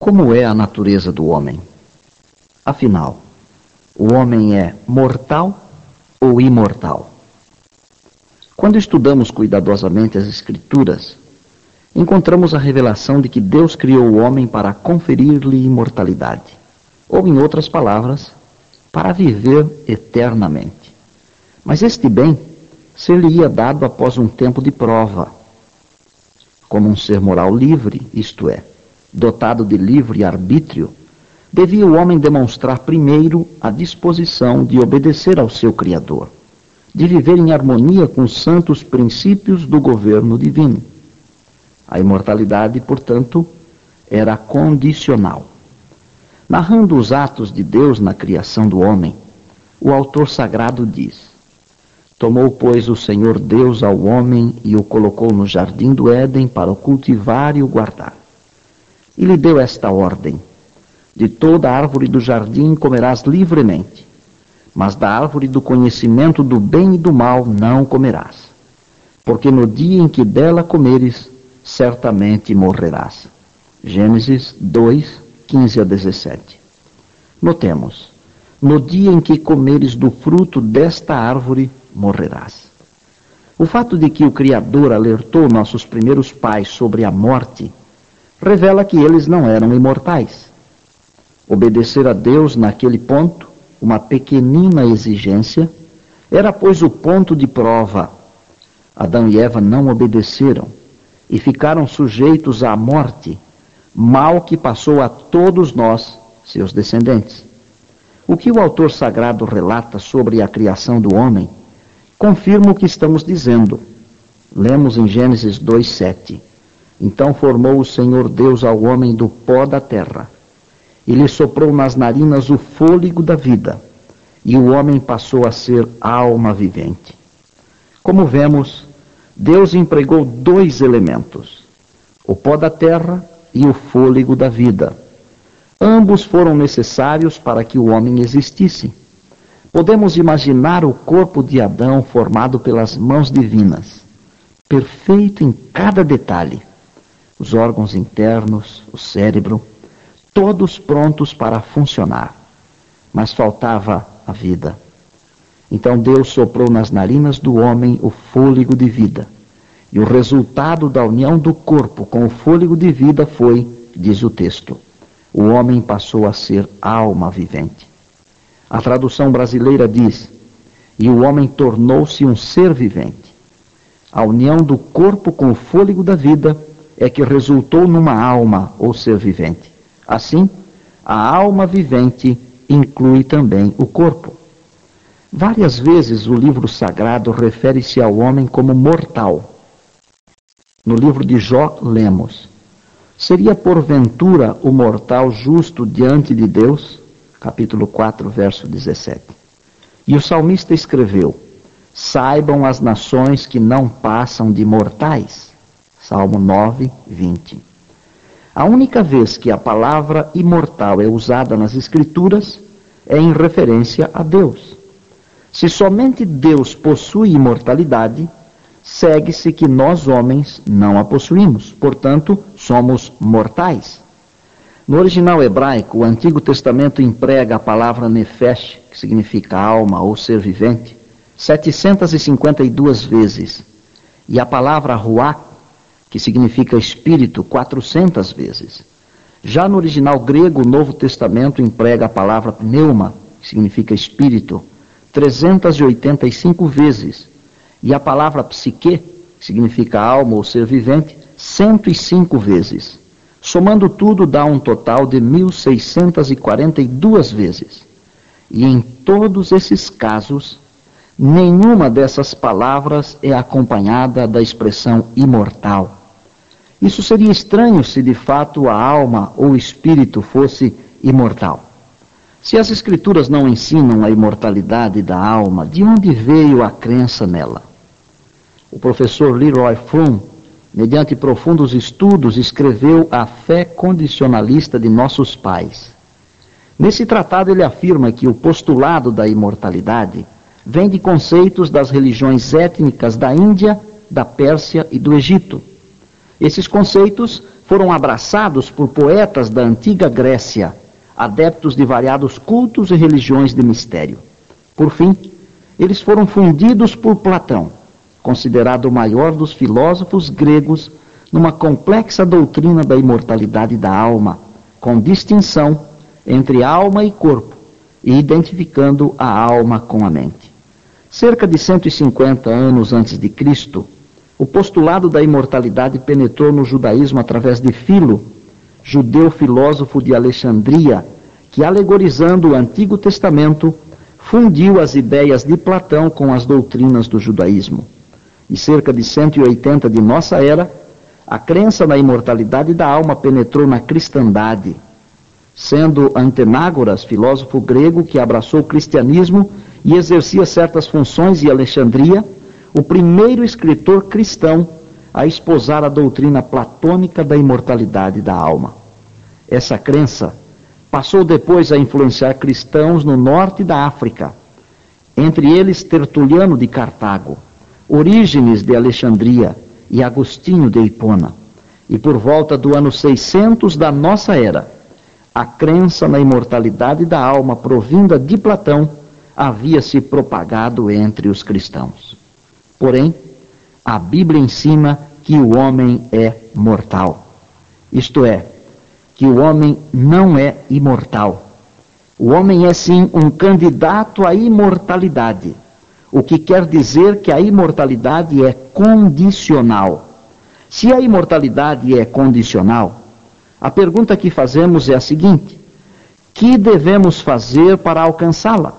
Como é a natureza do homem? Afinal, o homem é mortal ou imortal? Quando estudamos cuidadosamente as Escrituras, encontramos a revelação de que Deus criou o homem para conferir-lhe imortalidade, ou, em outras palavras, para viver eternamente. Mas este bem ser-lhe-ia dado após um tempo de prova. Como um ser moral livre, isto é, dotado de livre arbítrio, devia o homem demonstrar primeiro a disposição de obedecer ao seu Criador, de viver em harmonia com os santos princípios do governo divino. A imortalidade, portanto, era condicional. Narrando os atos de Deus na criação do homem, o autor sagrado diz: Tomou, pois, o Senhor Deus ao homem e o colocou no jardim do Éden para o cultivar e o guardar. E lhe deu esta ordem: de toda árvore do jardim comerás livremente, mas da árvore do conhecimento do bem e do mal não comerás, porque no dia em que dela comeres, certamente morrerás. Gênesis 2, 15 a 17. Notemos: no dia em que comeres do fruto desta árvore, morrerás. O fato de que o Criador alertou nossos primeiros pais sobre a morte revela que eles não eram imortais. Obedecer a Deus naquele ponto, uma pequenina exigência, era, pois, o ponto de prova. Adão e Eva não obedeceram e ficaram sujeitos à morte, mal que passou a todos nós, seus descendentes. O que o autor sagrado relata sobre a criação do homem confirma o que estamos dizendo. Lemos em Gênesis 2:7. Então formou o Senhor Deus ao homem do pó da terra, e lhe soprou nas narinas o fôlego da vida, e o homem passou a ser alma vivente. Como vemos, Deus empregou dois elementos, o pó da terra e o fôlego da vida. Ambos foram necessários para que o homem existisse. Podemos imaginar o corpo de Adão formado pelas mãos divinas, perfeito em cada detalhe. Os órgãos internos, o cérebro, todos prontos para funcionar. Mas faltava a vida. Então Deus soprou nas narinas do homem o fôlego de vida. E o resultado da união do corpo com o fôlego de vida foi, diz o texto, o homem passou a ser alma vivente. A tradução brasileira diz: e o homem tornou-se um ser vivente. A união do corpo com o fôlego da vida é que resultou numa alma ou ser vivente. Assim, a alma vivente inclui também o corpo. Várias vezes o livro sagrado refere-se ao homem como mortal. No livro de Jó, lemos: seria porventura o mortal justo diante de Deus? Capítulo 4, verso 17. E o salmista escreveu: saibam as nações que não passam de mortais. Salmo 9, 20. A única vez que a palavra imortal é usada nas Escrituras é em referência a Deus. Se somente Deus possui imortalidade, segue-se que nós homens não a possuímos, portanto, somos mortais. No original hebraico, o Antigo Testamento emprega a palavra nefesh, que significa alma ou ser vivente, 752 vezes, e a palavra ruach, que significa espírito, 400 vezes. Já no original grego, o Novo Testamento emprega a palavra pneuma, que significa espírito, 385 vezes, e a palavra psique, que significa alma ou ser vivente, 105 vezes. Somando tudo dá um total de 1642 vezes. E em todos esses casos, nenhuma dessas palavras é acompanhada da expressão imortal. Isso seria estranho se de fato a alma ou o espírito fosse imortal. Se as Escrituras não ensinam a imortalidade da alma, de onde veio a crença nela? O professor Leroy Froom, mediante profundos estudos, escreveu A Fé Condicionalista de Nossos Pais. Nesse tratado ele afirma que o postulado da imortalidade vem de conceitos das religiões étnicas da Índia, da Pérsia e do Egito. Esses conceitos foram abraçados por poetas da antiga Grécia, adeptos de variados cultos e religiões de mistério. Por fim, eles foram fundidos por Platão, considerado o maior dos filósofos gregos, numa complexa doutrina da imortalidade da alma, com distinção entre alma e corpo, e identificando a alma com a mente. Cerca de 150 anos antes de Cristo, o postulado da imortalidade penetrou no judaísmo através de Filo, judeu filósofo de Alexandria, que, alegorizando o Antigo Testamento, fundiu as ideias de Platão com as doutrinas do judaísmo. E cerca de 180 de nossa era, a crença na imortalidade da alma penetrou na cristandade, sendo Antenágoras, filósofo grego que abraçou o cristianismo e exercia certas funções em Alexandria, o primeiro escritor cristão a esposar a doutrina platônica da imortalidade da alma. Essa crença passou depois a influenciar cristãos no norte da África, entre eles Tertuliano de Cartago, Orígenes de Alexandria e Agostinho de Hipona. E por volta do ano 600 da nossa era, a crença na imortalidade da alma provinda de Platão havia se propagado entre os cristãos. Porém, a Bíblia ensina que o homem é mortal. Isto é, que o homem não é imortal. O homem é sim um candidato à imortalidade, o que quer dizer que a imortalidade é condicional. Se a imortalidade é condicional, a pergunta que fazemos é a seguinte: que devemos fazer para alcançá-la?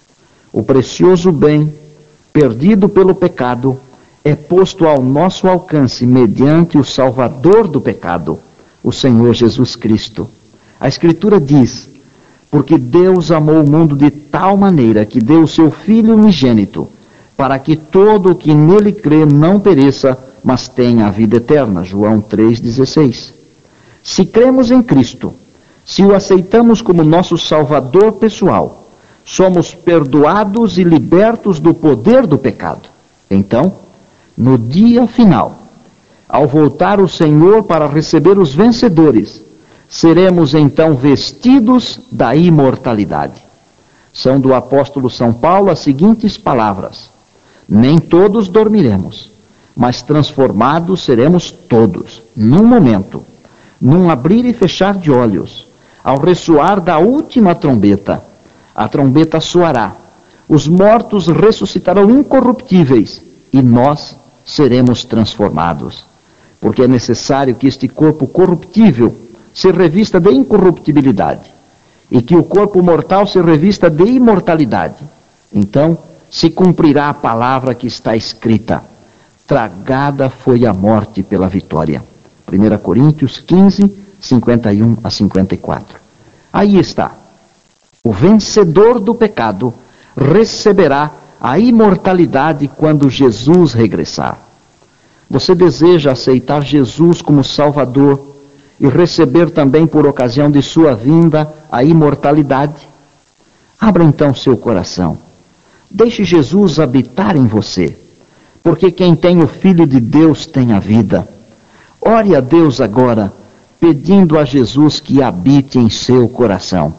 O precioso bem, perdido pelo pecado, é posto ao nosso alcance mediante o Salvador do pecado, o Senhor Jesus Cristo. A Escritura diz: porque Deus amou o mundo de tal maneira que deu o seu Filho unigênito, para que todo o que nele crê não pereça, mas tenha a vida eterna. João 3,16. Se cremos em Cristo, se o aceitamos como nosso Salvador pessoal, somos perdoados e libertos do poder do pecado. Então, no dia final, ao voltar o Senhor para receber os vencedores, seremos então vestidos da imortalidade. São do apóstolo São Paulo as seguintes palavras: nem todos dormiremos, mas transformados seremos todos, num momento, num abrir e fechar de olhos, ao ressoar da última trombeta. A trombeta soará, os mortos ressuscitarão incorruptíveis e nós seremos transformados. Porque é necessário que este corpo corruptível se revista de incorruptibilidade e que o corpo mortal se revista de imortalidade. Então se cumprirá a palavra que está escrita: tragada foi a morte pela vitória. 1 Coríntios 15, 51 a 54. Aí está. O vencedor do pecado receberá a imortalidade quando Jesus regressar. Você deseja aceitar Jesus como Salvador e receber também por ocasião de sua vinda a imortalidade? Abra então seu coração. Deixe Jesus habitar em você, porque quem tem o Filho de Deus tem a vida. Ore a Deus agora, pedindo a Jesus que habite em seu coração.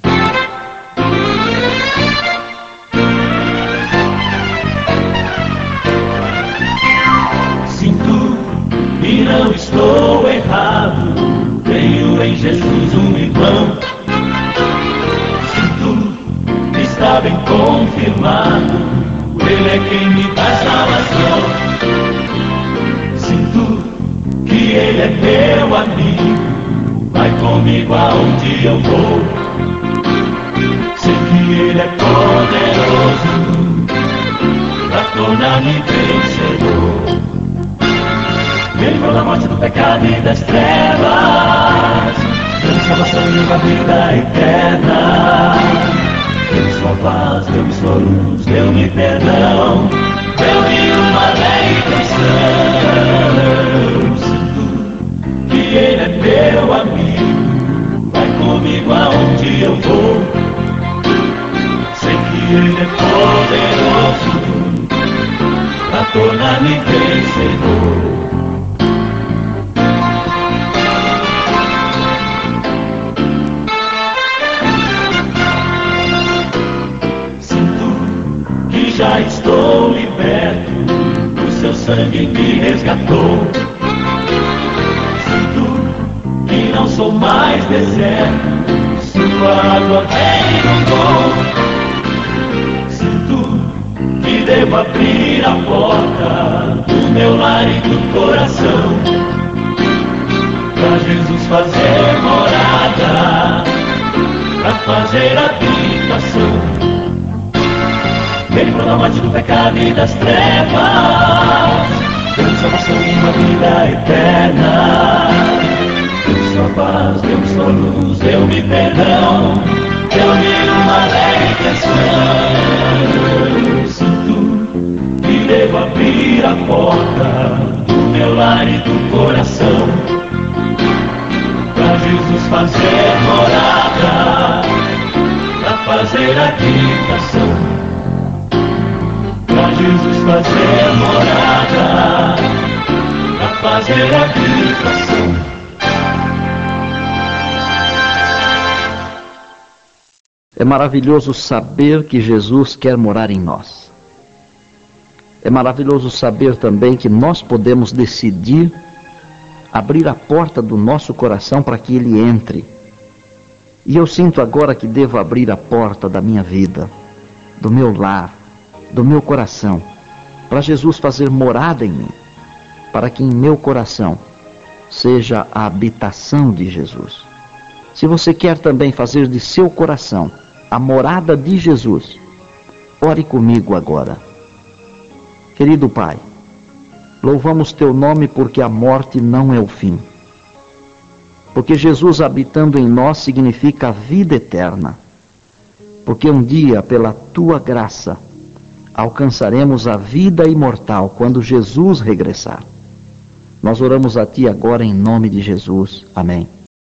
Sinto e não estou errado, tenho em Jesus um irmão. Sinto que está bem confirmado, Ele é quem me dá salvação. Sinto que Ele é meu amigo, vai comigo aonde eu vou. Sei que Ele é poderoso pra tornar-me vencedor. Me livrou da morte, do pecado e das trevas, deu-me salvação e uma vida eterna. Deu-me sua paz, deu-me sua luz, deu-me perdão, deu-me uma lei cristã. Sinto que Ele é meu amigo, vai comigo aonde eu vou. Sei que Ele é poderoso pra tornar-me vencedor. estou liberto, o seu sangue me resgatou. Sinto que não sou mais deserto, sua água me inundou. Sinto que devo abrir a porta do meu lar e do coração, pra Jesus fazer morada, pra fazer habitação. Ele livrou da morte, do pecado e das trevas, deu-me salvação e uma vida eterna. Deu-me sua paz, deu-me sua luz, deu-me perdão, deu-me uma alegre canção. Sinto que devo abrir a porta do meu lar e do coração, pra Jesus fazer morada, pra fazer habitação. Pra Jesus fazer morada, pra fazer habitação. É maravilhoso saber que Jesus quer morar em nós. É maravilhoso saber também que nós podemos decidir abrir a porta do nosso coração para que Ele entre. E eu sinto agora que devo abrir a porta da minha vida, do meu lar, do meu coração, para Jesus fazer morada em mim, para que em meu coração seja a habitação de Jesus. Se você quer também fazer de seu coração a morada de Jesus, ore comigo agora. Querido Pai, louvamos Teu nome porque a morte não é o fim. Porque Jesus habitando em nós significa a vida eterna. Porque um dia, pela Tua graça, alcançaremos a vida imortal quando Jesus regressar. Nós oramos a Ti agora em nome de Jesus. Amém.